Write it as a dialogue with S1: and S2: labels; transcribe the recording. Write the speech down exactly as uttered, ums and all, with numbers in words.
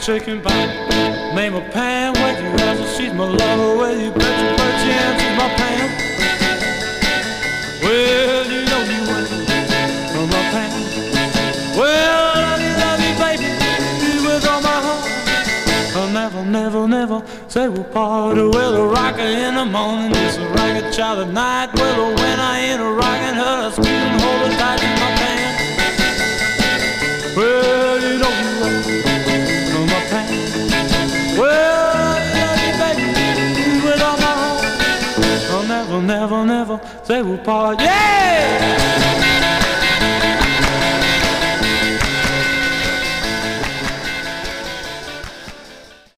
S1: chicken pie. Name her Pam, where you answer, she's my lover. Where you bet you bet she answers my Pam. Well, you know you will, oh my Pam. Well, love you, love you, baby, you with all my heart. I'll never, never, never say we'll part. Well, a rocker in the morning, just a ragged child at night. Well, when I ain't a rocking her, I squeeze and hold her tight in my Pam. Well, you know you will, oh my Pam. Well, I love you, baby, with all my heart. I'll never, never, never say we'll part. Yeah!